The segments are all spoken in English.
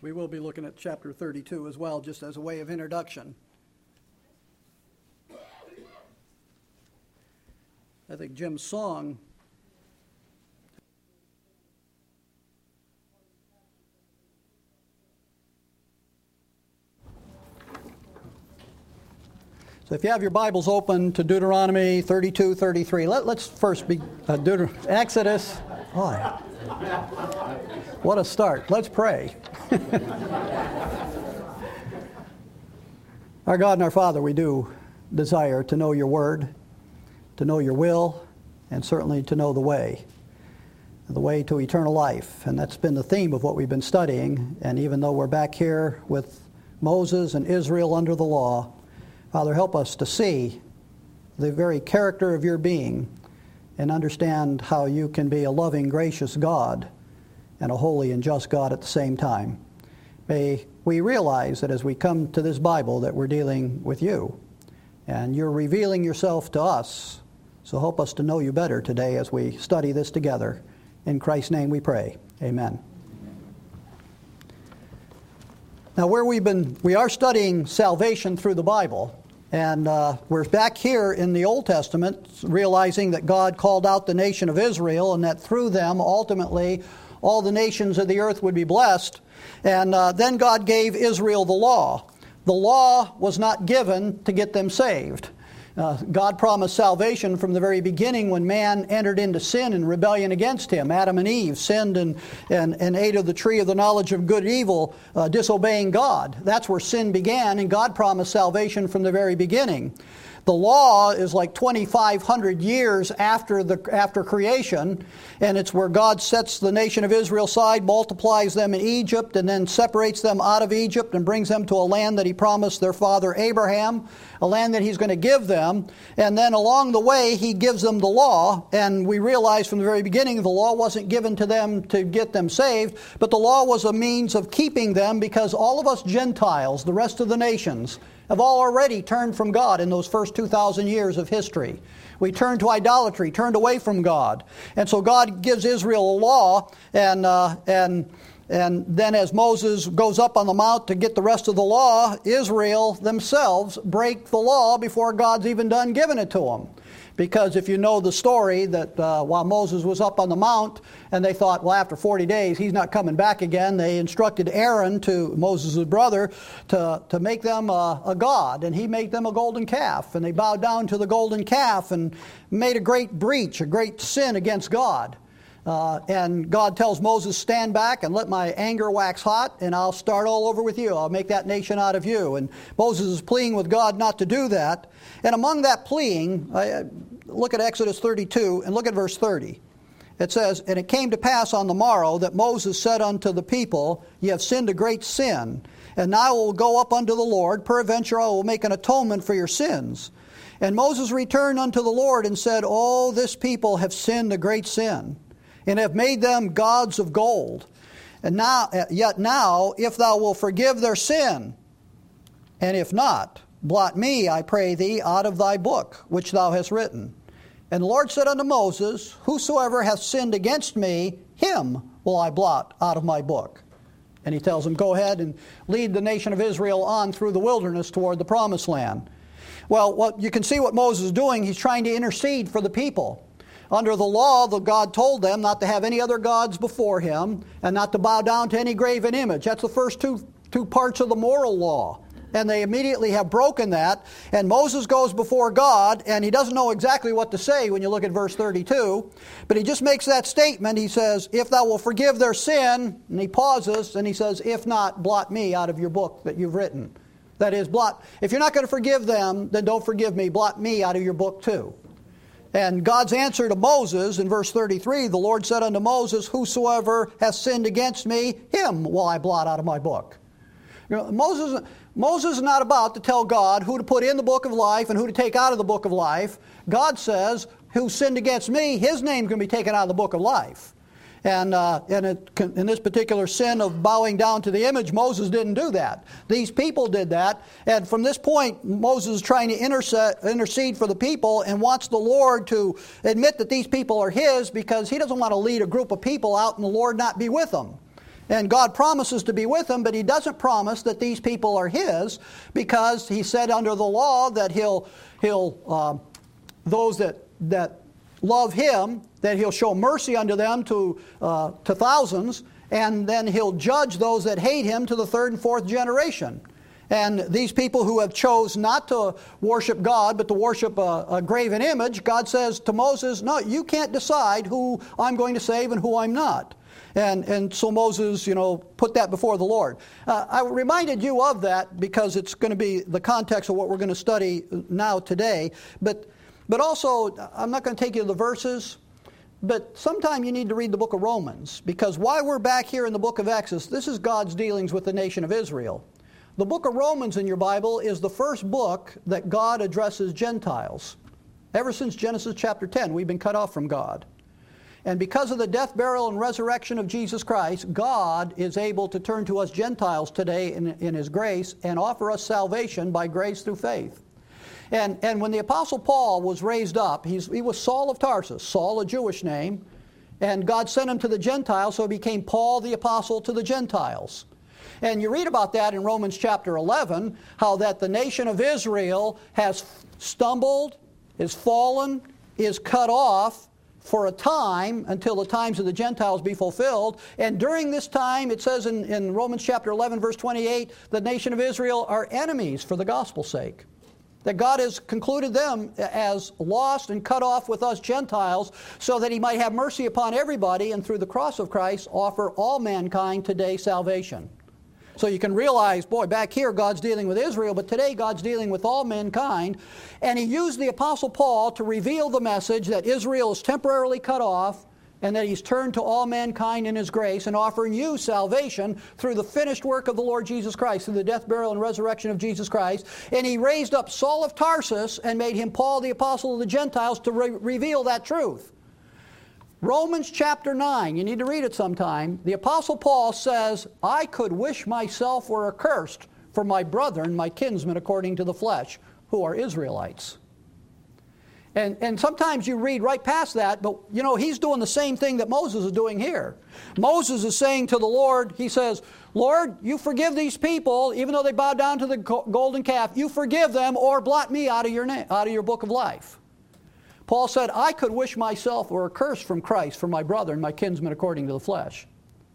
We will be looking at chapter 32 as well, just as a way of introduction. I think Jim's song So if you have your Bibles open to Deuteronomy 32, 33, let's first be Exodus. Oh, yeah. What a start. Let's pray. Our God and our Father, we do desire to know your word, to know your will, and certainly to know the way to eternal life. And that's been the theme of what we've been studying. And even though we're back here with Moses and Israel under the law, Father, help us to see the very character of your being and understand how you can be a loving, gracious God and a holy and just God at the same time. May we realize that as we come to this Bible that we're dealing with you and you're revealing yourself to us. So help us to know you better today as we study this together. In Christ's name we pray. Amen. Now we are studying salvation through the Bible. And we're back here in the Old Testament, realizing that God called out the nation of Israel and that through them, ultimately, all the nations of the earth would be blessed. And then God gave Israel the law. The law was not given to get them saved. God promised salvation from the very beginning when man entered into sin and rebellion against him. Adam and Eve sinned and ate of the tree of the knowledge of good and evil, disobeying God. That's where sin began, and God promised salvation from the very beginning. The law is like 2,500 years after creation, and it's where God sets the nation of Israel aside, multiplies them in Egypt, and then separates them out of Egypt and brings them to a land that he promised their father Abraham, a land that he's going to give them. And then along the way, he gives them the law, and we realize from the very beginning the law wasn't given to them to get them saved, but the law was a means of keeping them because all of us Gentiles, the rest of the nations, have all already turned from God in those first 2,000 years of history. We turned to idolatry, turned away from God. And so God gives Israel a law, and then as Moses goes up on the mount to get the rest of the law, Israel themselves break the law before God's even done giving it to them. Because if you know the story that while Moses was up on the mount and they thought, well, after 40 days he's not coming back again, they instructed Aaron, to Moses' brother, to make them a god. And he made them a golden calf. And they bowed down to the golden calf and made a great breach, a great sin against God. And God tells Moses, stand back and let my anger wax hot, and I'll start all over with you. I'll make that nation out of you. And Moses is pleading with God not to do that. And among that pleading, look at Exodus 32 and look at verse 30. It says, and it came to pass on the morrow that Moses said unto the people, ye have sinned a great sin, and now I will go up unto the Lord, peradventure I will make an atonement for your sins. And Moses returned unto the Lord and said, oh, this people have sinned a great sin, and have made them gods of gold. And yet now, if thou wilt forgive their sin, and if not, blot me, I pray thee, out of thy book, which thou hast written. And the Lord said unto Moses, whosoever hath sinned against me, him will I blot out of my book. And he tells him, go ahead and lead the nation of Israel on through the wilderness toward the promised land. Well, you can see what Moses is doing. He's trying to intercede for the people. Under the law, God told them not to have any other gods before him and not to bow down to any graven image. That's the first two parts of the moral law. And they immediately have broken that. And Moses goes before God, and he doesn't know exactly what to say when you look at verse 32. But he just makes that statement. He says, if thou wilt forgive their sin, and he pauses, and he says, if not, blot me out of your book that you've written. That is, if you're not going to forgive them, then don't forgive me. Blot me out of your book too. And God's answer to Moses in verse 33, the Lord said unto Moses, whosoever hath sinned against me, him will I blot out of my book. You know, Moses is not about to tell God who to put in the book of life and who to take out of the book of life. God says, who sinned against me, his name can be taken out of the book of life. And in this particular sin of bowing down to the image, Moses didn't do that. These people did that. And from this point, Moses is trying to intercede for the people and wants the Lord to admit that these people are his, because he doesn't want to lead a group of people out and the Lord not be with them. And God promises to be with them, but He doesn't promise that these people are His, because He said under the law that He'll those that love Him, that He'll show mercy unto them to thousands, and then He'll judge those that hate Him to the third and fourth generation. And these people who have chose not to worship God, but to worship a graven image, God says to Moses, no, you can't decide who I'm going to save and who I'm not. And so Moses, put that before the Lord. I reminded you of that because it's going to be the context of what we're going to study now today. But also, I'm not going to take you to the verses, but sometime you need to read the book of Romans, because while we're back here in the book of Exodus, this is God's dealings with the nation of Israel. The book of Romans in your Bible is the first book that God addresses Gentiles. Ever since Genesis chapter 10, we've been cut off from God. And because of the death, burial, and resurrection of Jesus Christ, God is able to turn to us Gentiles today in His grace and offer us salvation by grace through faith. And when the Apostle Paul was raised up, he was Saul of Tarsus, Saul, a Jewish name, and God sent him to the Gentiles, so he became Paul the Apostle to the Gentiles. And you read about that in Romans chapter 11, how that the nation of Israel has stumbled, is fallen, is cut off for a time until the times of the Gentiles be fulfilled. And during this time, it says in Romans chapter 11, verse 28, the nation of Israel are enemies for the gospel's sake. That God has concluded them as lost and cut off with us Gentiles, so that He might have mercy upon everybody, and through the cross of Christ offer all mankind today salvation. So you can realize, boy, back here God's dealing with Israel, but today God's dealing with all mankind. And He used the Apostle Paul to reveal the message that Israel is temporarily cut off, and that He's turned to all mankind in His grace and offering you salvation through the finished work of the Lord Jesus Christ, through the death, burial, and resurrection of Jesus Christ. And He raised up Saul of Tarsus and made him Paul the Apostle of the Gentiles to reveal that truth. Romans chapter 9, you need to read it sometime. The Apostle Paul says, I could wish myself were accursed for my brethren, my kinsmen according to the flesh, who are Israelites. And sometimes you read right past that, but he's doing the same thing that Moses is doing here. Moses is saying to the Lord, he says, Lord, you forgive these people, even though they bow down to the golden calf, you forgive them or blot me out of your book of life. Paul said, I could wish myself were accursed from Christ for my brother and my kinsmen according to the flesh.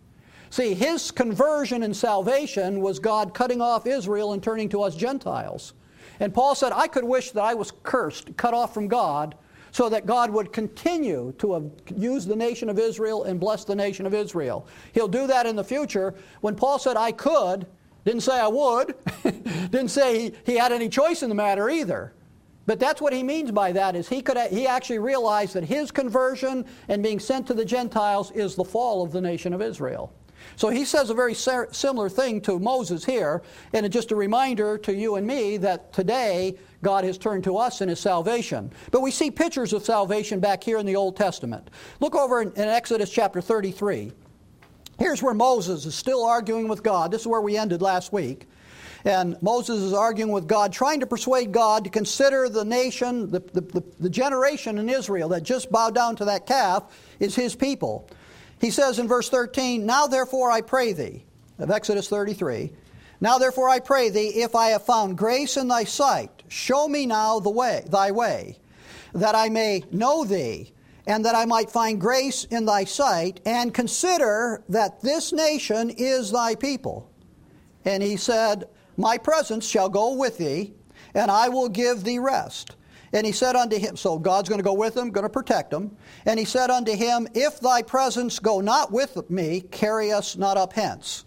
See, his conversion and salvation was God cutting off Israel and turning to us Gentiles. And Paul said, I could wish that I was cursed, cut off from God, so that God would continue to use the nation of Israel and bless the nation of Israel. He'll do that in the future. When Paul said, I could, didn't say I would, didn't say he had any choice in the matter either. But that's what he means by that, is he actually realized that his conversion and being sent to the Gentiles is the fall of the nation of Israel. So he says a very similar thing to Moses here, and it's just a reminder to you and me that today God has turned to us in His salvation. But we see pictures of salvation back here in the Old Testament. Look over in Exodus chapter 33. Here's where Moses is still arguing with God. This is where we ended last week. And Moses is arguing with God, trying to persuade God to consider the nation, the generation in Israel that just bowed down to that calf is His people. He says in verse 13, Now therefore I pray thee, of Exodus 33, Now therefore I pray thee, if I have found grace in thy sight, show me now thy way, that I may know thee, and that I might find grace in thy sight, and consider that this nation is thy people. And he said, My presence shall go with thee, and I will give thee rest. And he said unto him, so God's going to go with him, going to protect him. And he said unto him, If thy presence go not with me, carry us not up hence.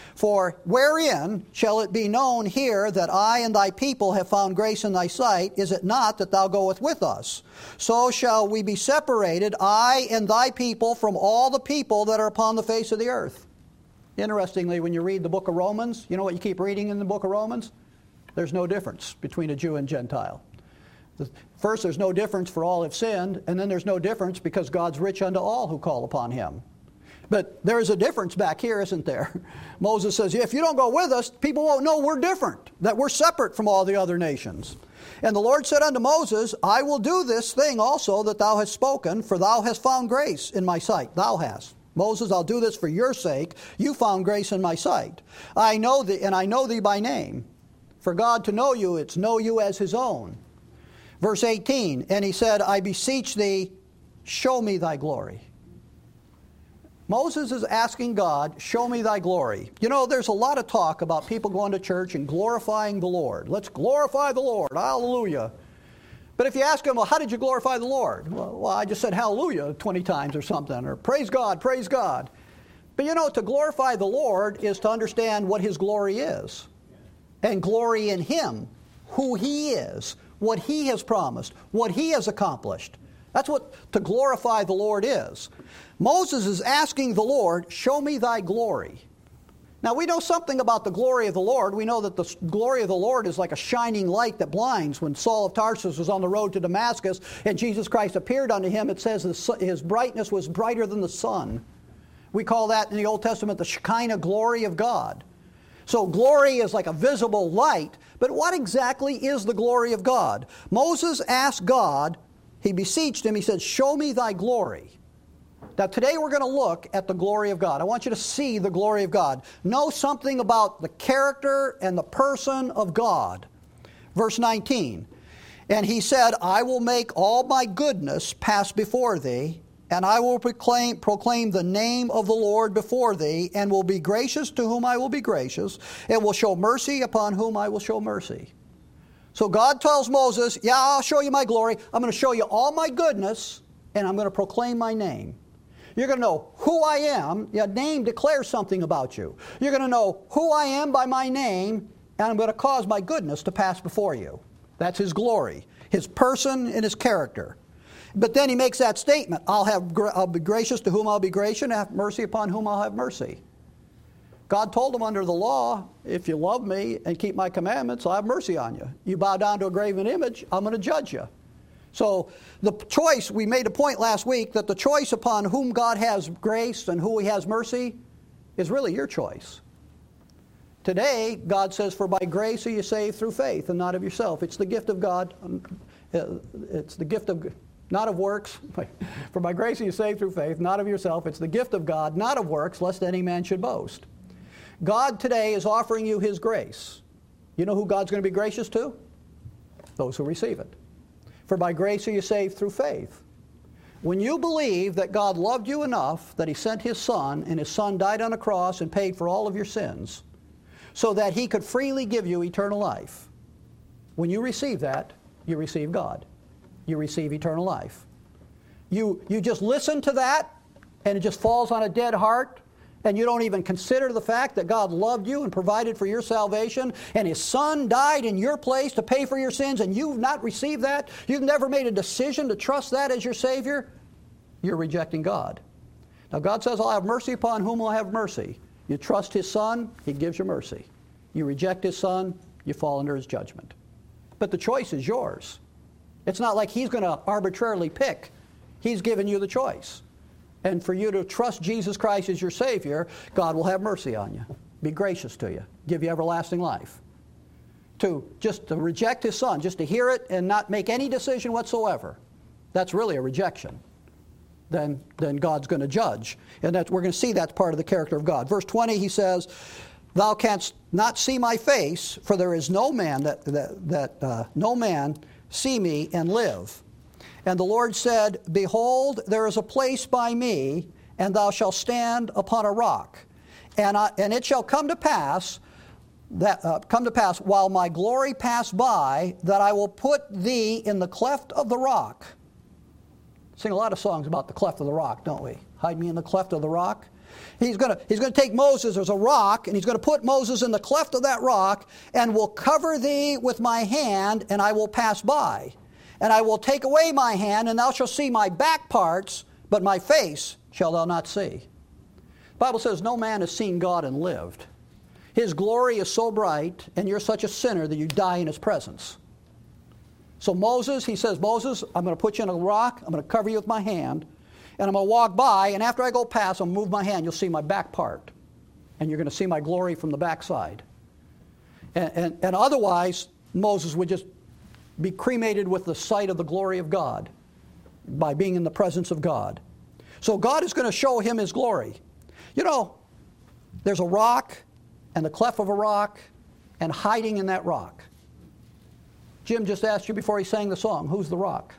For wherein shall it be known here that I and thy people have found grace in thy sight? Is it not that thou goest with us? So shall we be separated, I and thy people, from all the people that are upon the face of the earth. Interestingly, when you read the book of Romans, you know what you keep reading in the book of Romans? There's no difference between a Jew and Gentile. First, there's no difference, for all have sinned, and then there's no difference because God's rich unto all who call upon Him. But there's a difference back here, isn't there? Moses says, if you don't go with us, people won't know we're different, that we're separate from all the other nations. And the Lord said unto Moses, I will do this thing also that thou hast spoken, for thou hast found grace in my sight. Thou hast. Moses, I'll do this for your sake. You found grace in my sight. I know thee, and I know thee by name. For God to know you, it's know you as his own. Verse 18, and he said, I beseech thee, show me thy glory. Moses is asking God, show me thy glory. You know, there's a lot of talk about people going to church and glorifying the Lord. Let's glorify the Lord. Hallelujah. But if you ask them, well, how did you glorify the Lord? Well, I just said hallelujah 20 times or something, or praise God, praise God. But you know, to glorify the Lord is to understand what his glory is. And glory in him, who he is, what he has promised, what he has accomplished. That's what to glorify the Lord is. Moses is asking the Lord, show me thy glory. Now we know something about the glory of the Lord. We know that the glory of the Lord is like a shining light that blinds. When Saul of Tarsus was on the road to Damascus and Jesus Christ appeared unto him, it says his brightness was brighter than the sun. We call that in the Old Testament the Shekinah glory of God. So glory is like a visible light, but what exactly is the glory of God? Moses asked God, he beseeched him, he said, show me thy glory. Now today we're going to look at the glory of God. I want you to see the glory of God. Know something about the character and the person of God. Verse 19, and he said, I will make all my goodness pass before thee, and I will proclaim the name of the Lord before thee, and will be gracious to whom I will be gracious, and will show mercy upon whom I will show mercy. So God tells Moses, yeah, I'll show you my glory. I'm going to show you all my goodness, and I'm going to proclaim my name. You're going to know who I am. Your name declares something about you. You're going to know who I am by my name, and I'm going to cause my goodness to pass before you. That's his glory, his person and his character. But then he makes that statement, I'll be gracious to whom I'll be gracious, and have mercy upon whom I'll have mercy. God told him under the law, if you love me and keep my commandments, I'll have mercy on you. You bow down to a graven image, I'm going to judge you. So the choice, we made a point last week that the choice upon whom God has grace and who he has mercy is really your choice. Today, God says, for by grace are you saved through faith and not of yourself. It's the gift of God. It's the gift of not of works. For by grace are you saved through faith, not of yourself. It's the gift of God, not of works, lest any man should boast. God today is offering you his grace. You know who God's going to be gracious to? Those who receive it. For by grace are you saved through faith. When you believe that God loved you enough that he sent his Son, and his Son died on a cross and paid for all of your sins, so that he could freely give you eternal life. When you receive that, you receive God. You receive eternal life. You just listen to that, and it just falls on a dead heart, and you don't even consider the fact that God loved you and provided for your salvation, and his Son died in your place to pay for your sins, and you've not received that, you've never made a decision to trust that as your Savior, you're rejecting God. Now God says, I'll have mercy upon whom I'll have mercy. You trust his Son, he gives you mercy. You reject his Son, you fall under his judgment. But the choice is yours. It's not like he's going to arbitrarily pick. He's given you the choice. And for you to trust Jesus Christ as your Savior, God will have mercy on you, be gracious to you, give you everlasting life. Just to reject his Son, just to hear it and not make any decision whatsoever, that's really a rejection. Then God's going to judge. And we're going to see that's part of the character of God. Verse 20, he says, thou canst not see my face, for there is no man no man see me and live. And the Lord said, behold, there is a place by me, and thou shalt stand upon a rock. And it shall come to pass, while my glory pass by, that I will put thee in the cleft of the rock. Sing a lot of songs about the cleft of the rock, don't we? Hide me in the cleft of the rock. He's going to take Moses, there's a rock, and he's going to put Moses in the cleft of that rock, and will cover thee with my hand, and I will pass by. And I will take away my hand, and thou shalt see my back parts, but my face shalt thou not see. The Bible says no man has seen God and lived. His glory is so bright, and you're such a sinner that you die in his presence. So Moses, he says, Moses, I'm going to put you in a rock, I'm going to cover you with my hand, and I'm going to walk by, and after I go past, I'll move my hand, you'll see my back part. And you're going to see my glory from the backside. And otherwise, Moses would just be cremated with the sight of the glory of God by being in the presence of God. So God is going to show him his glory. You know, there's a rock and the cleft of a rock and hiding in that rock. Jim just asked you before he sang the song, who's the rock?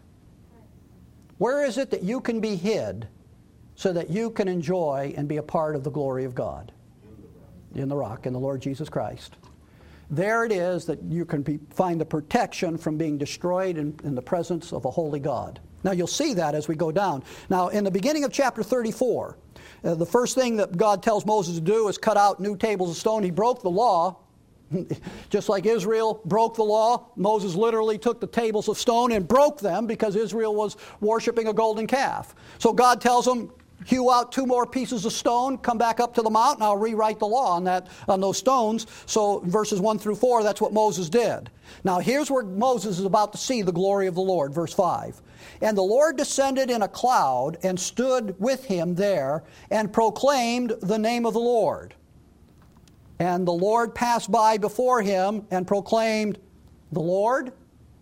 Where is it that you can be hid so that you can enjoy and be a part of the glory of God? In the rock, in the Lord Jesus Christ. There it is that you can find the protection from being destroyed in the presence of a holy God. Now you'll see that as we go down. Now in the beginning of chapter 34, the first thing that God tells Moses to do is cut out new tables of stone. He broke the law. Just like Israel broke the law, Moses literally took the tables of stone and broke them because Israel was worshiping a golden calf. So God tells him, hew out 2 more pieces of stone, come back up to the mountain, I'll rewrite the law on those stones. So verses 1 through 4, that's what Moses did. Now here's where Moses is about to see the glory of the Lord, verse 5. And the Lord descended in a cloud and stood with him there and proclaimed the name of the Lord. And the Lord passed by before him and proclaimed, the Lord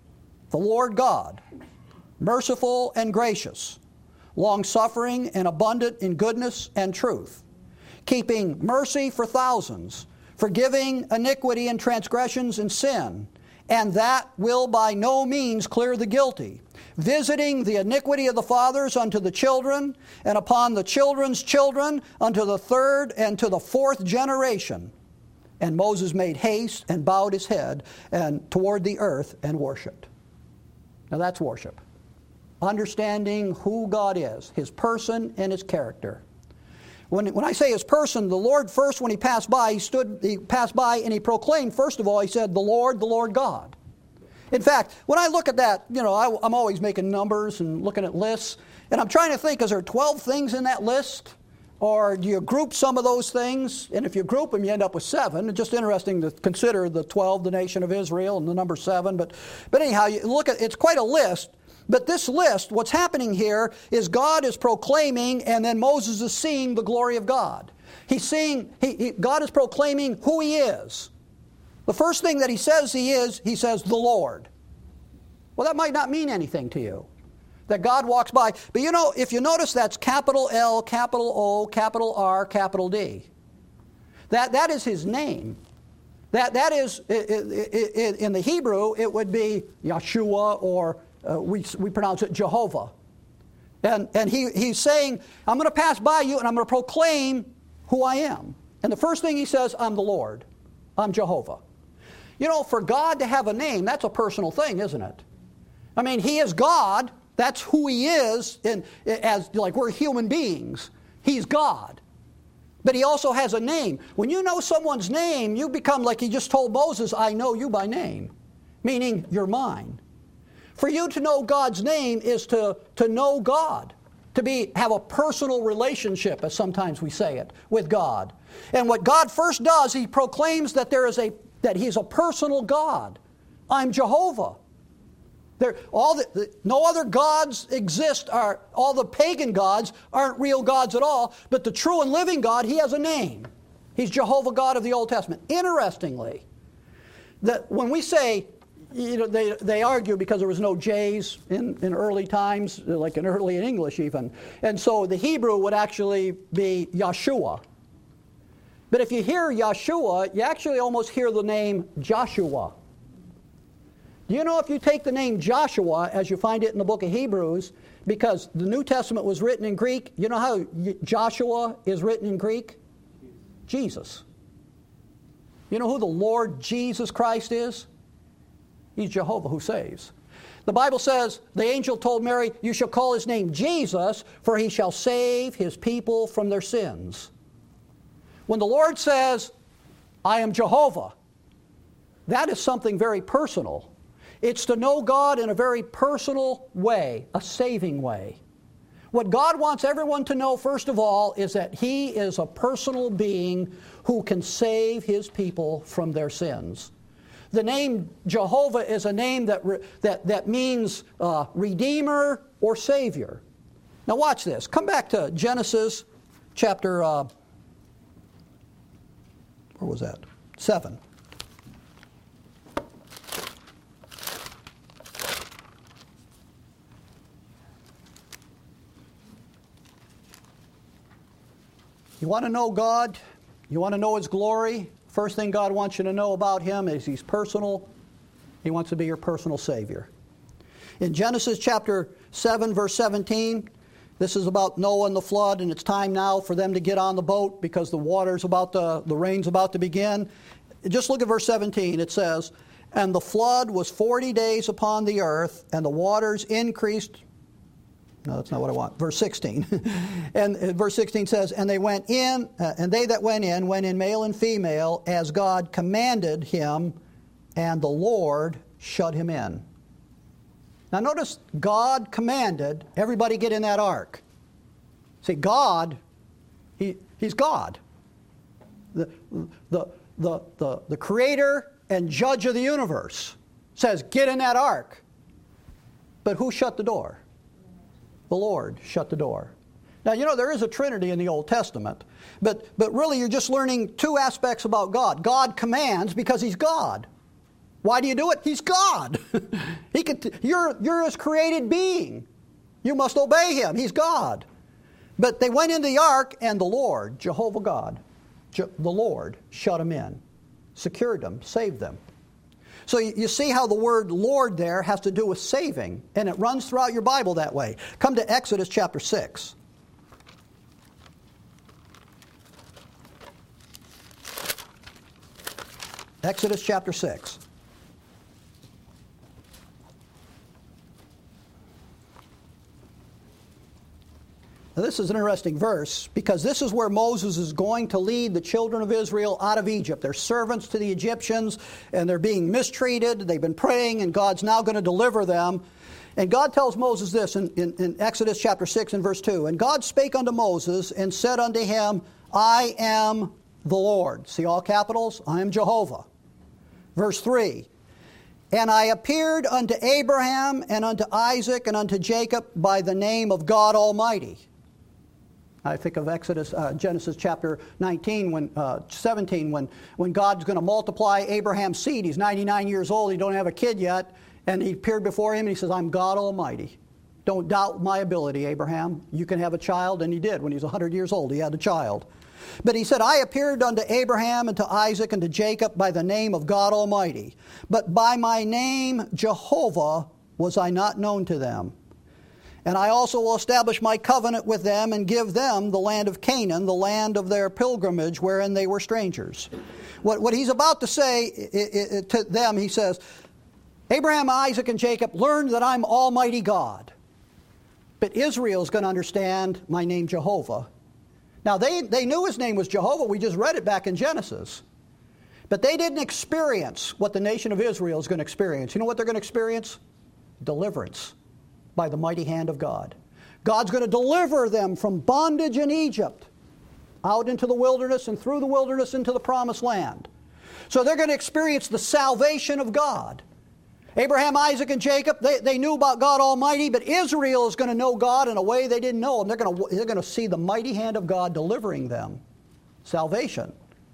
God, merciful and gracious, long-suffering and abundant in goodness and truth, keeping mercy for thousands, forgiving iniquity and transgressions and sin, and that will by no means clear the guilty, visiting the iniquity of the fathers unto the children, and upon the children's children unto the 3rd and to the 4th generation. And Moses made haste and bowed his head and toward the earth and worshipped. Now that's worship. Understanding who God is, his person and his character. When I say his person, the Lord first, when he passed by, he passed by and he proclaimed, first of all, he said, the Lord God. In fact, when I look at that, you know, I'm always making numbers and looking at lists, and I'm trying to think, is there 12 things in that list? Or do you group some of those things? And if you group them, you end up with 7. It's just interesting to consider the 12, the nation of Israel, and the number 7. But anyhow, you look at it's quite a list. But this list, what's happening here is God is proclaiming, and then Moses is seeing the glory of God. He's seeing, God is proclaiming who he is. The first thing that he says he says, the Lord. Well, that might not mean anything to you, that God walks by. But you know, if you notice, that's capital L, capital O, capital R, capital D. That is his name. That is, in the Hebrew, it would be Yeshua, or we pronounce it Jehovah. And he's saying, I'm going to pass by you and I'm going to proclaim who I am. And the first thing he says, I'm the Lord. I'm Jehovah. You know, for God to have a name, that's a personal thing, isn't it? I mean, he is God. That's who he is, as like we're human beings. He's God. But he also has a name. When you know someone's name, you become, like he just told Moses, I know you by name. Meaning, you're mine. For you to know God's name is to know God. To have a personal relationship, as sometimes we say it, with God. And what God first does, he proclaims that that he's a personal God. I'm Jehovah. No other gods exist. All the pagan gods aren't real gods at all, but the true and living God, he has a name. He's Jehovah God of the Old Testament. Interestingly, that when we say, you know, they argue because there was no J's in early times, like in early in English even, and so the Hebrew would actually be Yeshua. But if you hear Yeshua, you actually almost hear the name Joshua. Do you know if you take the name Joshua, as you find it in the book of Hebrews, because the New Testament was written in Greek, you know how Joshua is written in Greek? Jesus. You know who the Lord Jesus Christ is? He's Jehovah who saves. The Bible says, the angel told Mary, you shall call his name Jesus, for he shall save his people from their sins. When the Lord says, I am Jehovah, that is something very personal. It's to know God in a very personal way, a saving way. What God wants everyone to know, first of all, is that he is a personal being who can save his people from their sins. The name Jehovah is a name that means Redeemer or Savior. Now watch this. Come back to Genesis chapter, where was that? 7. You want to know God? You want to know His glory? First thing God wants you to know about Him is He's personal. He wants to be your personal Savior. In Genesis chapter 7, verse 17, this is about Noah and the flood, and it's time now for them to get on the boat because the rain's about to begin. Just look at verse 17. It says, "And the flood was 40 days upon the earth, and the waters increased." No, that's not what I want. Verse 16. And verse 16 says, "And they went in, and they that went in male and female, as God commanded him, and the Lord shut him in." Now notice, God commanded everybody get in that ark. See, God, He's God. The creator and judge of the universe says, get in that ark. But who shut the door? The Lord shut the door. Now, you know, there is a Trinity in the Old Testament, but really you're just learning two aspects about God. God commands because He's God. Why do you do it? He's God. You're His created being. You must obey Him. He's God. But they went into the ark, and the Lord, Jehovah God, the Lord, shut them in, secured them, saved them. So you see how the word Lord there has to do with saving, and it runs throughout your Bible that way. Come to Exodus chapter 6. Exodus chapter 6. Now, this is an interesting verse because this is where Moses is going to lead the children of Israel out of Egypt. They're servants to the Egyptians and they're being mistreated. They've been praying and God's now going to deliver them. And God tells Moses this in Exodus chapter 6 and verse 2. "And God spake unto Moses and said unto him, I am the Lord." See all capitals? I am Jehovah. Verse 3. "And I appeared unto Abraham and unto Isaac and unto Jacob by the name of God Almighty." I think of Genesis chapter 17, when God's going to multiply Abraham's seed. He's 99 years old. He don't have a kid yet. And he appeared before him and he says, "I'm God Almighty. Don't doubt my ability, Abraham. You can have a child." And he did. When he was 100 years old, he had a child. But he said, "I appeared unto Abraham and to Isaac and to Jacob by the name of God Almighty. But by my name Jehovah was I not known to them. And I also will establish my covenant with them and give them the land of Canaan, the land of their pilgrimage wherein they were strangers." What he's about to say to them, he says, Abraham, Isaac, and Jacob learned that I'm Almighty God. But Israel is going to understand my name Jehovah. Now, they knew His name was Jehovah. We just read it back in Genesis. But they didn't experience what the nation of Israel is going to experience. You know what they're going to experience? Deliverance by the mighty hand of God. God's going to deliver them from bondage in Egypt out into the wilderness and through the wilderness into the promised land. So they're going to experience the salvation of God. Abraham, Isaac, and Jacob, they knew about God Almighty, but Israel is going to know God in a way they didn't know Him. They're going to see the mighty hand of God delivering them. Salvation.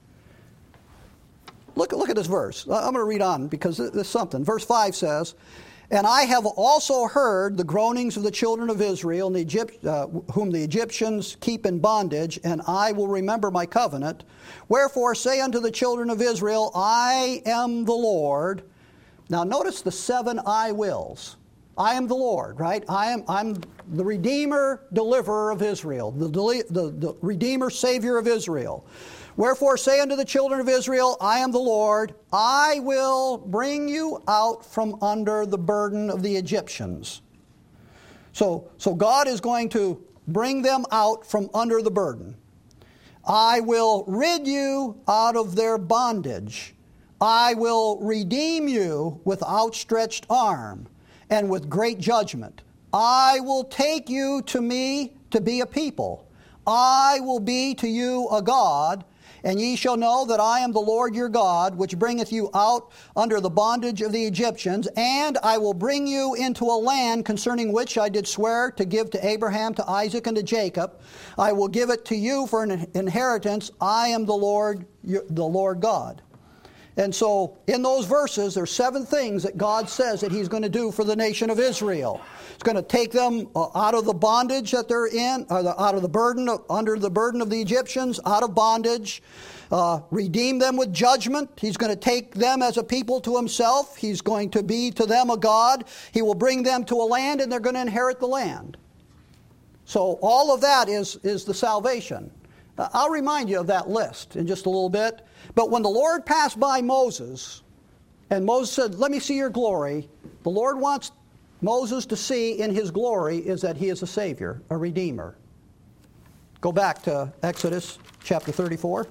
Look at this verse. I'm going to read on because there's something. Verse 5 says, "And I have also heard the groanings of the children of Israel, whom the Egyptians keep in bondage, and I will remember my covenant. Wherefore say unto the children of Israel, I am the Lord." Now notice the 7 I wills. I am the Lord, right? I'm the Redeemer, Deliverer of Israel, the Redeemer, Savior of Israel. "Wherefore say unto the children of Israel, I am the Lord. I will bring you out from under the burden of the Egyptians." So God is going to bring them out from under the burden. "I will rid you out of their bondage. I will redeem you with outstretched arm and with great judgment. I will take you to me to be a people. I will be to you a God, and ye shall know that I am the Lord your God, which bringeth you out under the bondage of the Egyptians. And I will bring you into a land concerning which I did swear to give to Abraham, to Isaac, and to Jacob. I will give it to you for an inheritance. I am the Lord God." And so in those verses, there's 7 things that God says that He's going to do for the nation of Israel. He's going to take them out of the bondage that they're in, or out of the burden, under the burden of the Egyptians, out of bondage, redeem them with judgment. He's going to take them as a people to Himself. He's going to be to them a God. He will bring them to a land, and they're going to inherit the land. So all of that is the salvation. I'll remind you of that list in just a little bit. But when the Lord passed by Moses, and Moses said, "Let me see your glory," the Lord wants Moses to see in his glory is that he is a Savior, a Redeemer. Go back to Exodus chapter 34.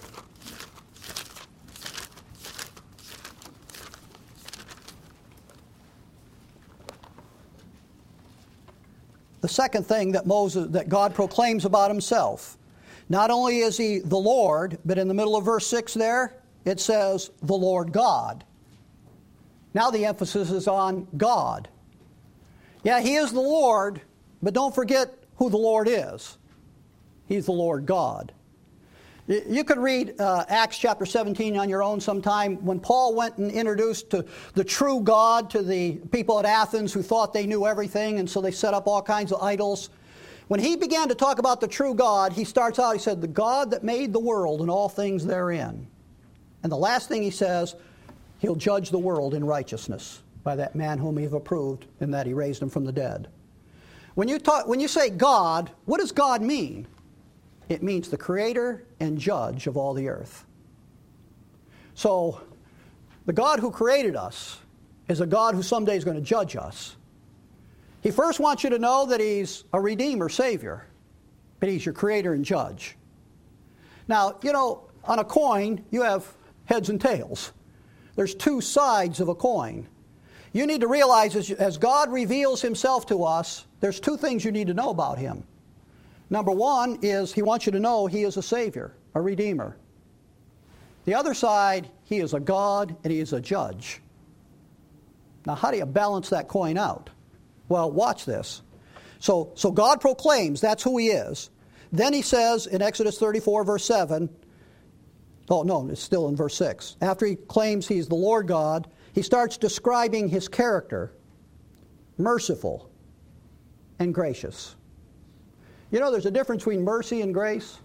The second thing that God proclaims about Himself. Not only is He the Lord, but in the middle of verse 6 there, it says, the Lord God. Now the emphasis is on God. Yeah, He is the Lord, but don't forget who the Lord is. He's the Lord God. You could read Acts chapter 17 on your own sometime. When Paul went and introduced to the true God to the people at Athens who thought they knew everything, and so they set up all kinds of idols. When he began to talk about the true God, he starts out, he said, the God that made the world and all things therein. And the last thing he says, He'll judge the world in righteousness by that man whom He have approved, in that He raised Him from the dead. When you say God, what does God mean? It means the creator and judge of all the earth. So, the God who created us is a God who someday is going to judge us. He first wants you to know that He's a Redeemer, Savior, but He's your creator and judge. Now, on a coin, you have heads and tails. There's 2 sides of a coin. You need to realize as God reveals Himself to us, there's 2 things you need to know about Him. Number 1 is He wants you to know He is a Savior, a Redeemer. The other side, He is a God and He is a judge. Now, how do you balance that coin out? Well, watch this. So God proclaims that's who He is. Then He says in Exodus 34, verse 7, oh no, it's still in verse 6. After He claims He's the Lord God, He starts describing His character. Merciful and gracious. There's a difference between mercy and grace.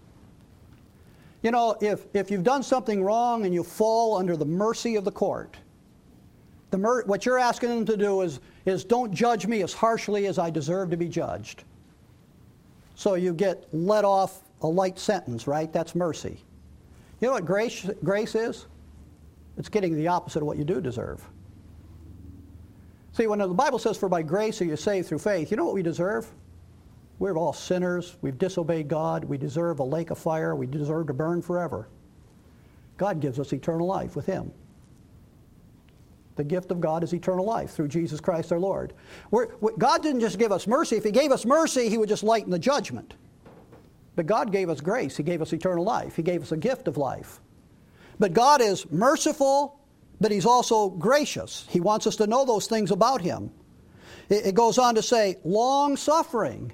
If you've done something wrong and you fall under the mercy of the court, what you're asking them to do is don't judge me as harshly as I deserve to be judged. So you get let off a light sentence, right? That's mercy. You know what grace is? It's getting the opposite of what you do deserve. See, when the Bible says, for by grace are you saved through faith, you know what we deserve? We're all sinners. We've disobeyed God. We deserve a lake of fire. We deserve to burn forever. God gives us eternal life with Him. The gift of God is eternal life through Jesus Christ our Lord. God didn't just give us mercy. If He gave us mercy, He would just lighten the judgment. But God gave us grace. He gave us eternal life. He gave us a gift of life. But God is merciful, but He's also gracious. He wants us to know those things about Him. It goes on to say, long-suffering.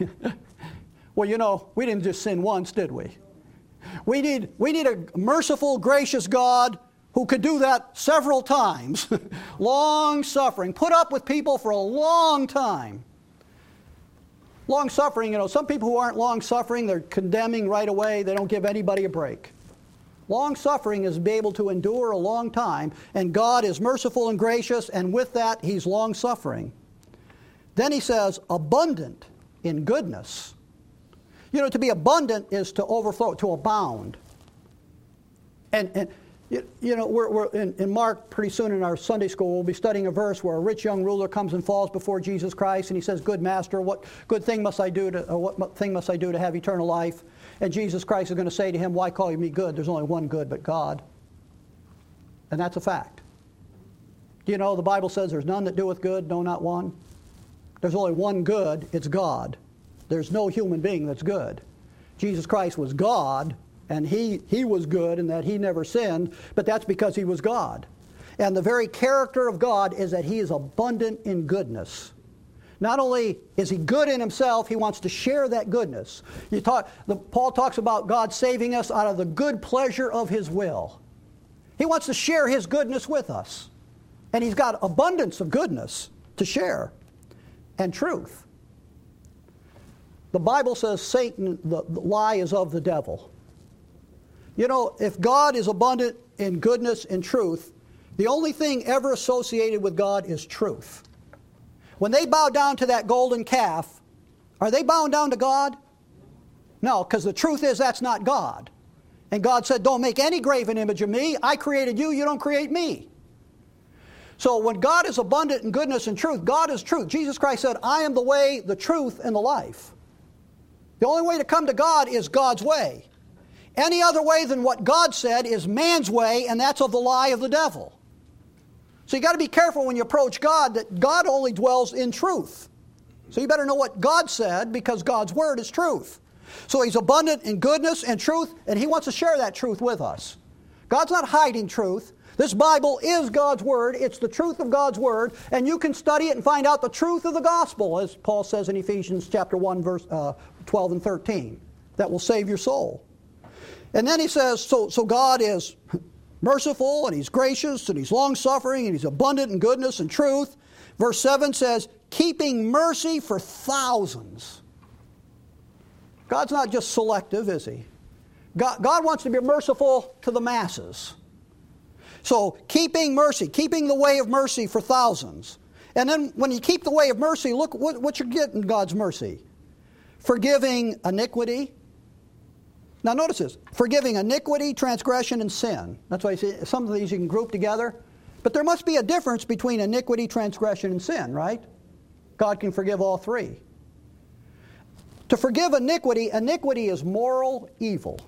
Well, we didn't just sin once, did we? We need a merciful, gracious God who could do that several times. Long-suffering. Put up with people for a long time. Long-suffering, some people who aren't long-suffering, they're condemning right away. They don't give anybody a break. Long-suffering is to be able to endure a long time, and God is merciful and gracious, and with that, He's long-suffering. Then He says, abundant in goodness. To be abundant is to overflow, to abound. And we're in Mark pretty soon in our Sunday school, we'll be studying a verse where a rich young ruler comes and falls before Jesus Christ, and he says, "Good master, what good thing must I do to have eternal life?" And Jesus Christ is going to say to him, "Why call you me good? There's only one good but God." And that's a fact. Do you know the Bible says there's none that doeth good, no, not one? There's only one good, it's God. There's no human being that's good. Jesus Christ was God, and he was good in that He never sinned, but that's because He was God. And the very character of God is that He is abundant in goodness. Not only is He good in Himself, He wants to share that goodness. Paul talks about God saving us out of the good pleasure of His will. He wants to share His goodness with us. And He's got abundance of goodness to share and truth. The Bible says Satan, the lie is of the devil. You know, if God is abundant in goodness and truth, the only thing ever associated with God is truth. When they bow down to that golden calf, are they bowing down to God? No, because the truth is that's not God. And God said, don't make any graven image of me. I created you, you don't create me. So when God is abundant in goodness and truth, God is truth. Jesus Christ said, I am the way, the truth, and the life. The only way to come to God is God's way. Any other way than what God said is man's way, and that's of the lie of the devil. So you got to be careful when you approach God that God only dwells in truth. So you better know what God said, because God's word is truth. So He's abundant in goodness and truth, and He wants to share that truth with us. God's not hiding truth. This Bible is God's word. It's the truth of God's word, and you can study it and find out the truth of the gospel, as Paul says in Ephesians chapter 1, verse 12 and 13. That will save your soul. And then he says, so God is merciful, and He's gracious, and He's long-suffering, and He's abundant in goodness and truth. Verse 7 says, keeping mercy for thousands. God's not just selective, is He? God wants to be merciful to the masses. So, keeping mercy, keeping the way of mercy for thousands. And then when you keep the way of mercy, look what you get in God's mercy. Forgiving iniquity. Now notice this. Forgiving iniquity, transgression, and sin. That's why you see some of these you can group together. But there must be a difference between iniquity, transgression, and sin, right? God can forgive all three. To forgive iniquity, iniquity is moral evil.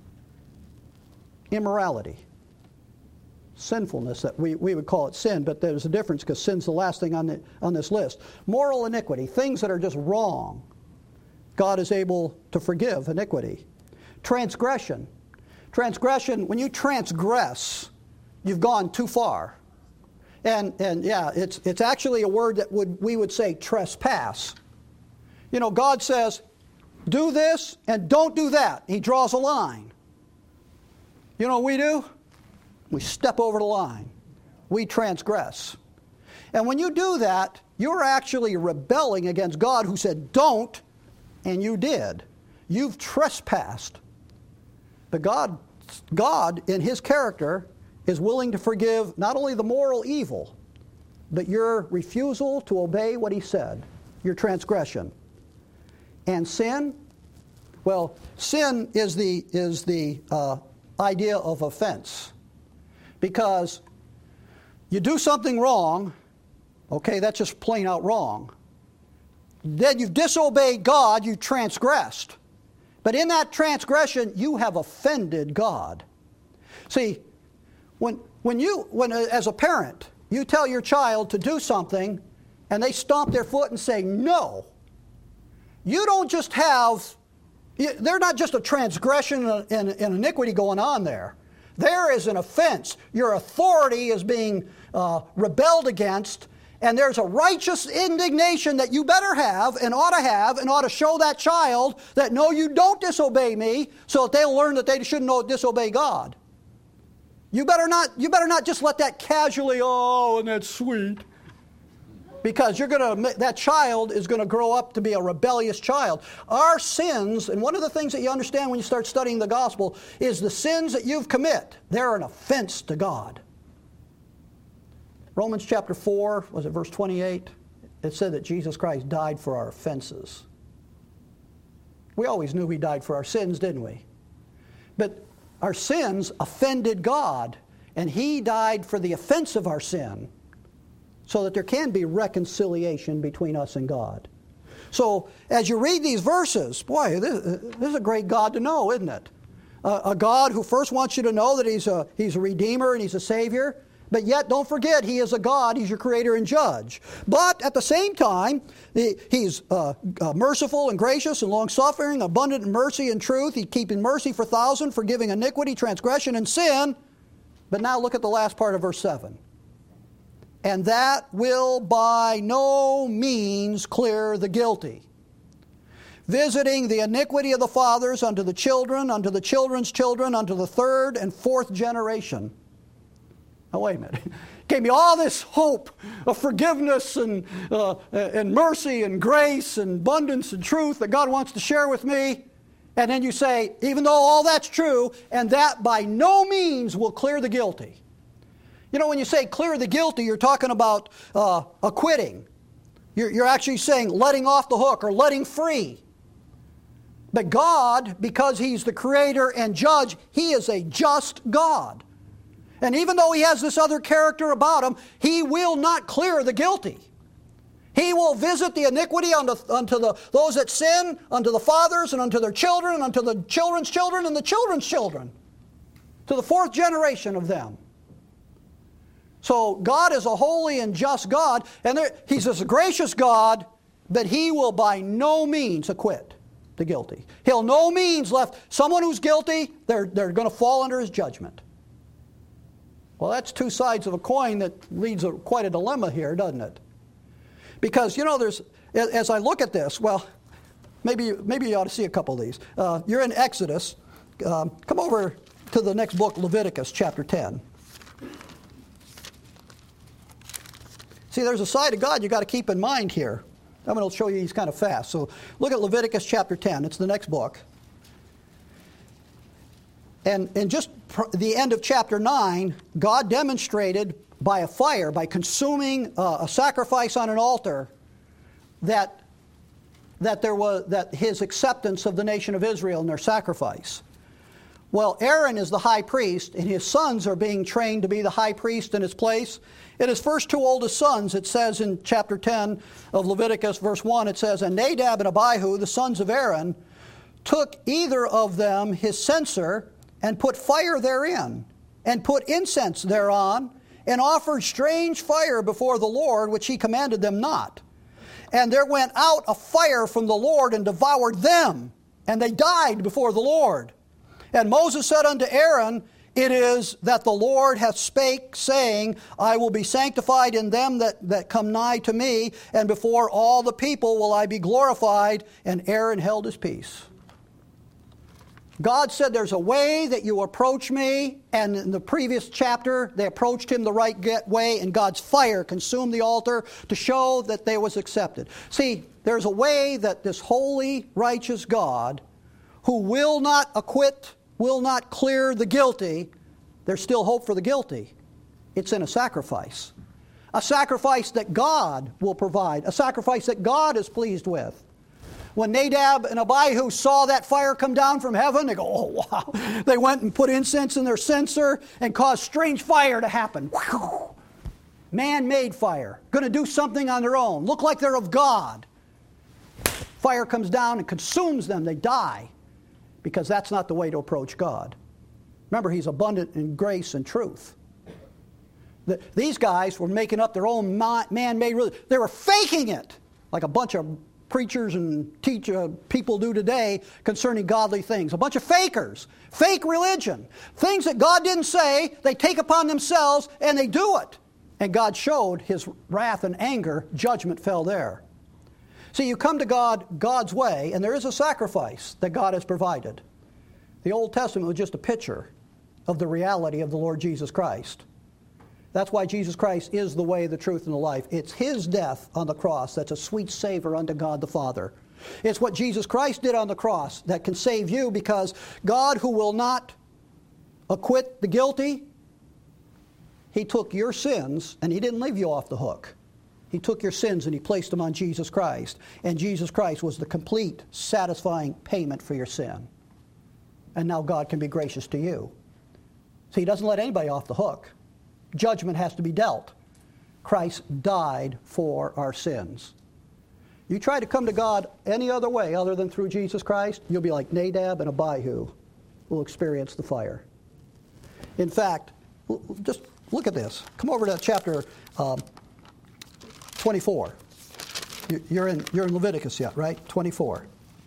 Immorality. Sinfulness, that we would call it sin, but there's a difference because sin's the last thing on this list. Moral iniquity, things that are just wrong. God is able to forgive iniquity. Transgression. Transgression, when you transgress, you've gone too far. And yeah, it's actually a word that we would say trespass. You know, God says, do this and don't do that. He draws a line. You know what we do? We step over the line. We transgress. And when you do that, you're actually rebelling against God, who said don't, and you did. You've trespassed. But God, in His character, is willing to forgive not only the moral evil, but your refusal to obey what He said, your transgression. And sin? Well, sin is the idea of offense. Because you do something wrong, okay, that's just plain out wrong. Then you've disobeyed God, you've transgressed. But in that transgression, you have offended God. See, when as a parent, you tell your child to do something, and they stomp their foot and say no, you don't just have, they're not just a transgression and iniquity going on there. There is an offense. Your authority is being rebelled against, and there's a righteous indignation that you better have and ought to show that child that no, you don't disobey me, so that they'll learn that they shouldn't disobey God. You better not just let that casually, oh, and that's sweet. Because that child is going to grow up to be a rebellious child. Our sins, and one of the things that you understand when you start studying the gospel, is the sins that you've commit, they're an offense to God. Romans chapter 4, was it verse 28? It said that Jesus Christ died for our offenses. We always knew He died for our sins, didn't we? But our sins offended God, and He died for the offense of our sin, so that there can be reconciliation between us and God. So, as you read these verses, boy, this is a great God to know, isn't it? A God who first wants you to know that He's a Redeemer and He's a Savior, but yet don't forget He is a God, He's your Creator and Judge. But at the same time, He's merciful and gracious and long-suffering, abundant in mercy and truth. He's keeping mercy for thousands, forgiving iniquity, transgression, and sin. But now look at the last part of verse 7. And that will by no means clear the guilty, visiting the iniquity of the fathers unto the children, unto the children's children, unto the third and fourth generation. Now wait a minute. Gave me all this hope of forgiveness and mercy and grace and abundance and truth that God wants to share with me. And then you say, even though all that's true, and that by no means will clear the guilty. You know, when you say clear the guilty, you're talking about acquitting. You're actually saying letting off the hook or letting free. But God, because He's the creator and judge, He is a just God. And even though He has this other character about Him, He will not clear the guilty. He will visit the iniquity unto those that sin, unto the fathers and unto their children, and unto the children's children and the children's children, to the fourth generation of them. So God is a holy and just God, and He's a gracious God, but He will by no means acquit the guilty. He'll no means left someone who's guilty, they're going to fall under His judgment. Well, that's two sides of a coin that leads quite a dilemma here, doesn't it? Because, you know, as I look at this, well, maybe you ought to see a couple of these. You're in Exodus. Come over to the next book, Leviticus chapter 10. See, there's a side of God you got to keep in mind here. I'm going to show you these kind of fast. So look at Leviticus chapter 10. It's the next book. And in just the end of chapter 9, God demonstrated by a fire, by consuming a sacrifice on an altar, that His acceptance of the nation of Israel and their sacrifice. Well, Aaron is the high priest, and his sons are being trained to be the high priest in his place. And his first two oldest sons, it says in chapter 10 of Leviticus, verse 1, it says, "And Nadab and Abihu, the sons of Aaron, took either of them his censer, and put fire therein, and put incense thereon, and offered strange fire before the Lord, which He commanded them not. And there went out a fire from the Lord, and devoured them, and they died before the Lord. And Moses said unto Aaron, It is that the Lord hath spake, saying, I will be sanctified in them that come nigh to me, and before all the people will I be glorified. And Aaron held his peace." God said there's a way that you approach me, and in the previous chapter they approached Him the right way, and God's fire consumed the altar to show that they was accepted. See, there's a way that this holy, righteous God, who will not acquit, will not clear the guilty, there's still hope for the guilty. It's in a sacrifice. A sacrifice that God will provide, a sacrifice that God is pleased with. When Nadab and Abihu saw that fire come down from heaven, they go, "Oh, wow." They went and put incense in their censer and caused strange fire to happen. Man-made fire. Going to do something on their own. Look like they're of God. Fire comes down and consumes them. They die. Because that's not the way to approach God. Remember, He's abundant in grace and truth. These guys were making up their own man-made religion. They were faking it, like a bunch of preachers and people do today concerning godly things. A bunch of fakers. Fake religion. Things that God didn't say, they take upon themselves and they do it. And God showed His wrath and anger. Judgment fell there. See, you come to God God's way, and there is a sacrifice that God has provided. The Old Testament was just a picture of the reality of the Lord Jesus Christ. That's why Jesus Christ is the way, the truth, and the life. It's His death on the cross that's a sweet savor unto God the Father. It's what Jesus Christ did on the cross that can save you, because God, who will not acquit the guilty, He took your sins and He didn't leave you off the hook. He took your sins and He placed them on Jesus Christ. And Jesus Christ was the complete, satisfying payment for your sin. And now God can be gracious to you. See, He doesn't let anybody off the hook. Judgment has to be dealt. Christ died for our sins. You try to come to God any other way other than through Jesus Christ, you'll be like Nadab and Abihu, who will experience the fire. In fact, just look at this. Come over to chapter 24. You're in Leviticus yet, right? 24.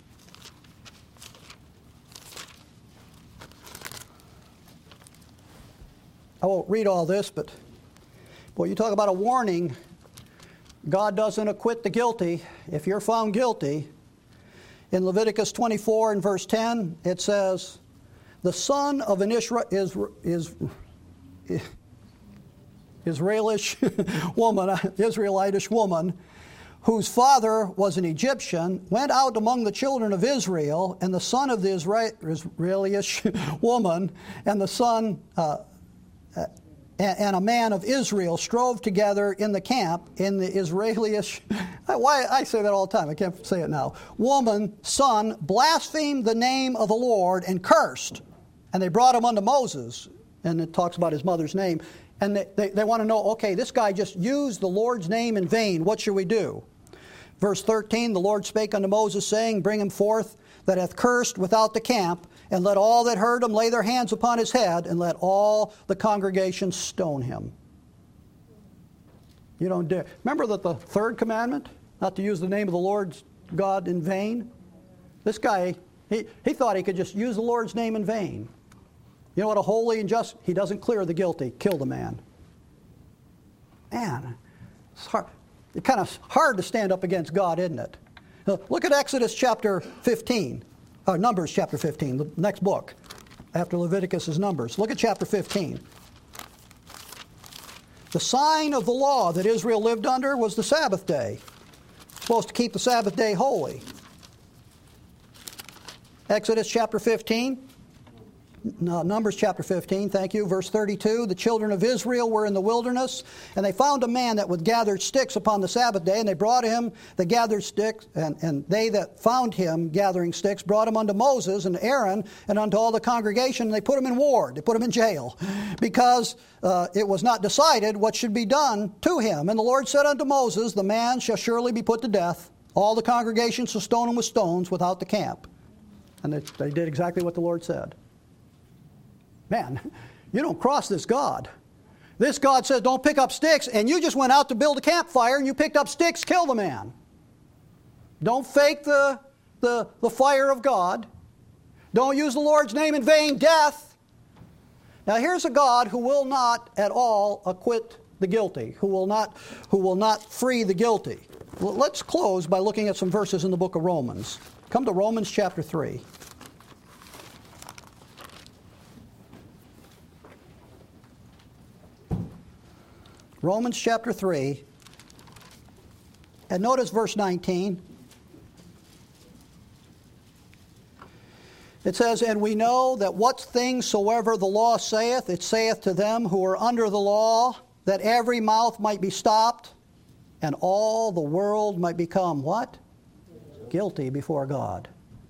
I won't read all this, but boy, you talk about a warning. God doesn't acquit the guilty. If you're found guilty, in Leviticus 24 and verse 10, it says, "The son of an Israel is Israelitish woman, whose father was an Egyptian, went out among the children of Israel, and the son of the Israelitish woman and the son and a man of Israel strove together in the camp in the Israelitish. Why I say that all the time, I can't say it now. Woman, son, blasphemed the name of the Lord and cursed. And they brought him unto Moses, and it talks about his mother's name. And they want to know, okay, this guy just used the Lord's name in vain. What should we do? Verse 13, the Lord spake unto Moses, saying, bring him forth that hath cursed without the camp, and let all that heard him lay their hands upon his head, and let all the congregation stone him. You don't dare. Remember that the third commandment, not to use the name of the Lord God in vain? This guy, he thought he could just use the Lord's name in vain. You know what a holy and just, he doesn't clear the guilty, kill the man. Man, it's hard. It's kind of hard to stand up against God, isn't it? Look at Exodus chapter 15, or Numbers chapter 15, the next book after Leviticus is Numbers. Look at chapter 15. The sign of the law that Israel lived under was the Sabbath day. Supposed to keep the Sabbath day holy. Exodus chapter 15. No, Numbers chapter 15, thank you, verse 32. The children of Israel were in the wilderness, and they found a man that would gather sticks upon the Sabbath day, and they brought him the gathered sticks, and they that found him gathering sticks brought him unto Moses and Aaron and unto all the congregation, and they put him in ward, they put him in jail, because it was not decided what should be done to him. And the Lord said unto Moses, the man shall surely be put to death. All the congregation shall stone him with stones without the camp. And they did exactly what the Lord said. Man, you don't cross this God. This God says don't pick up sticks, and you just went out to build a campfire and you picked up sticks, kill the man. Don't fake the fire of God. Don't use the Lord's name in vain, death. Now here's a God who will not at all acquit the guilty, who will not free the guilty. Well, let's close by looking at some verses in the book of Romans. Come to Romans chapter 3. Romans chapter 3, and notice verse 19. It says, and we know that what things soever the law saith, it saith to them who are under the law, that every mouth might be stopped, and all the world might become what? Guilty before God.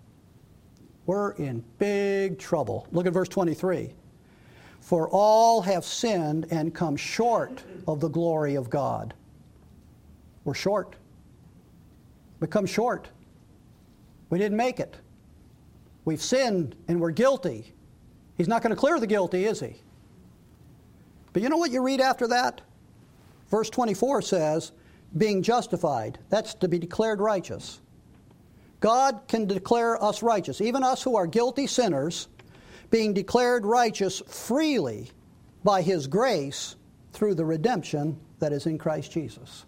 We're in big trouble. Look at verse 23. For all have sinned and come short of the glory of God. We're short. We come short. We didn't make it. We've sinned and we're guilty. He's not going to clear the guilty, is he? But you know what you read after that? Verse 24 says, being justified. That's to be declared righteous. God can declare us righteous. Even us who are guilty sinners, being declared righteous freely by His grace through the redemption that is in Christ Jesus.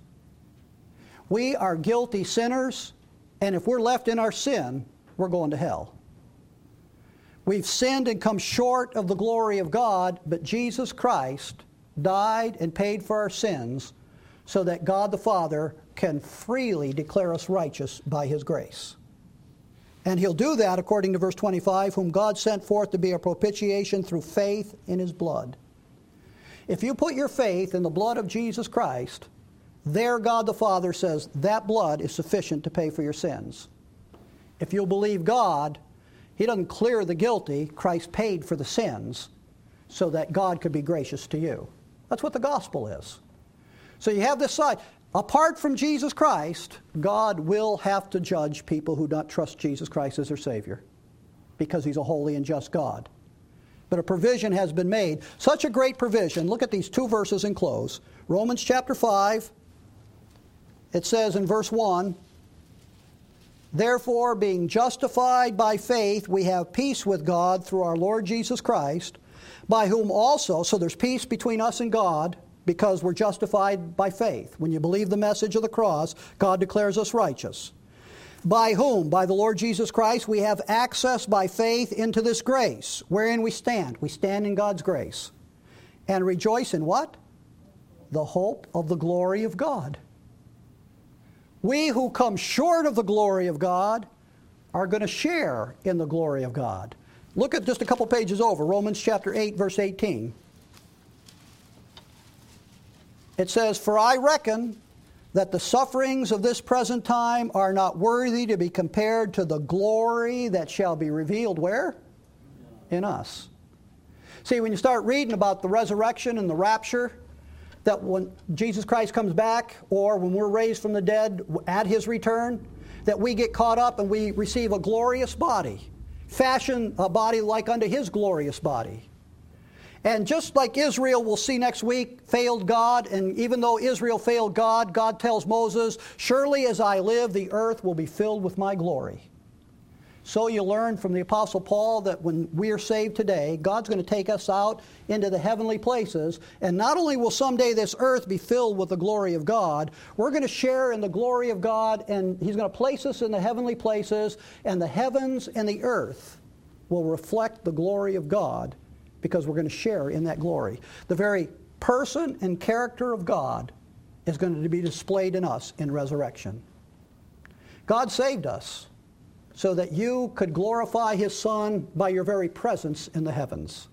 We are guilty sinners, and if we're left in our sin, we're going to hell. We've sinned and come short of the glory of God, but Jesus Christ died and paid for our sins so that God the Father can freely declare us righteous by His grace. And He'll do that, according to verse 25, whom God sent forth to be a propitiation through faith in His blood. If you put your faith in the blood of Jesus Christ, there God the Father says that blood is sufficient to pay for your sins. If you'll believe God, He doesn't clear the guilty. Christ paid for the sins so that God could be gracious to you. That's what the gospel is. So you have this side. Apart from Jesus Christ, God will have to judge people who don't trust Jesus Christ as their Savior, because He's a holy and just God. But a provision has been made, such a great provision. Look at these two verses and close. Romans chapter 5, it says in verse 1, therefore, being justified by faith, we have peace with God through our Lord Jesus Christ, by whom also, so there's peace between us and God, because we're justified by faith. When you believe the message of the cross, God declares us righteous. By whom? By the Lord Jesus Christ, we have access by faith into this grace, wherein we stand. We stand in God's grace. And rejoice in what? the hope of the glory of God. We who come short of the glory of God are going to share in the glory of God. Look at just a couple pages over, Romans chapter 8, verse 18. It says, "For I reckon that the sufferings of this present time are not worthy to be compared to the glory that shall be revealed," where? In us. See, when you start reading about the resurrection and the rapture, that when Jesus Christ comes back, or when we're raised from the dead at His return, that we get caught up and we receive a glorious body, fashion a body like unto His glorious body. And just like Israel, we'll see next week, failed God, and even though Israel failed God, God tells Moses, "Surely as I live, the earth will be filled with my glory." So you learn from the Apostle Paul that when we are saved today, God's going to take us out into the heavenly places, and not only will someday this earth be filled with the glory of God, we're going to share in the glory of God, and He's going to place us in the heavenly places, and the heavens and the earth will reflect the glory of God, because we're going to share in that glory. The very person and character of God is going to be displayed in us in resurrection. God saved us so that you could glorify His Son by your very presence in the heavens.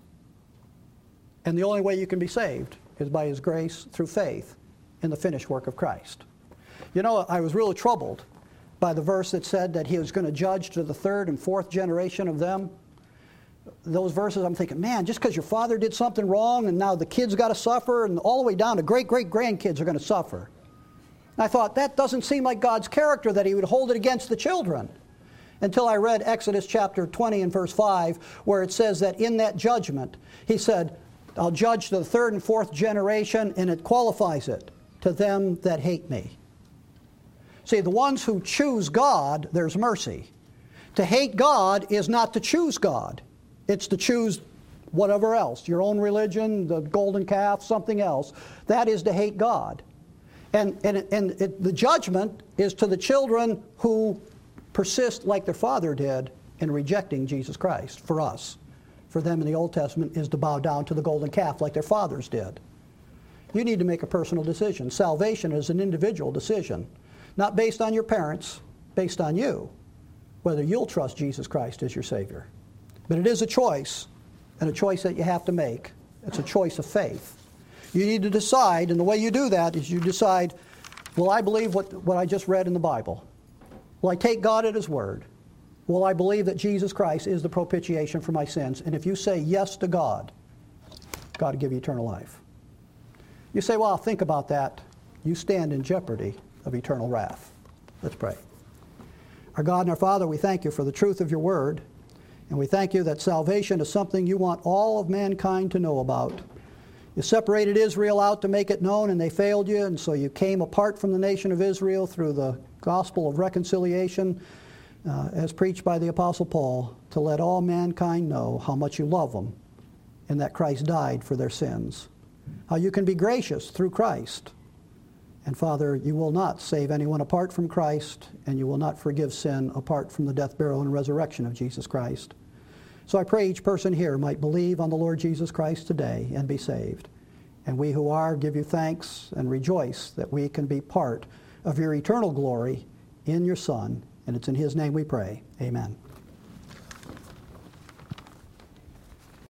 And the only way you can be saved is by His grace through faith in the finished work of Christ. You know, I was really troubled by the verse that said that He was going to judge to the third and fourth generation of them. Those verses, I'm thinking, man, just because your father did something wrong and now the kids got to suffer, and all the way down to great-great-grandkids are going to suffer. And I thought, that doesn't seem like God's character, that He would hold it against the children. Until I read Exodus chapter 20 and verse 5, where it says that in that judgment, He said, "I'll judge to the third and fourth generation," and it qualifies it, "to them that hate me." See, the ones who choose God, there's mercy. To hate God is not to choose God. It's to choose whatever else, your own religion, the golden calf, something else. That is to hate God. And the judgment is to the children who persist like their father did in rejecting Jesus Christ for us. For them in the Old Testament is to bow down to the golden calf like their fathers did. You need to make a personal decision. Salvation is an individual decision, not based on your parents, based on you, whether you'll trust Jesus Christ as your Savior. But it is a choice, and a choice that you have to make. It's a choice of faith. You need to decide, and the way you do that is you decide, will I believe what I just read in the Bible? Will I take God at His word? Will I believe that Jesus Christ is the propitiation for my sins? And if you say yes to God, God will give you eternal life. You say, well, I'll think about that. You stand in jeopardy of eternal wrath. Let's pray. Our God and our Father, we thank You for the truth of Your word. And we thank You that salvation is something You want all of mankind to know about. You separated Israel out to make it known, and they failed You, and so You came apart from the nation of Israel through the gospel of reconciliation, as preached by the Apostle Paul, to let all mankind know how much You love them and that Christ died for their sins. How You can be gracious through Christ. And Father, You will not save anyone apart from Christ, and You will not forgive sin apart from the death, burial, and resurrection of Jesus Christ. So I pray each person here might believe on the Lord Jesus Christ today and be saved. And we who are give You thanks and rejoice that we can be part of Your eternal glory in Your Son. And it's in His name we pray. Amen.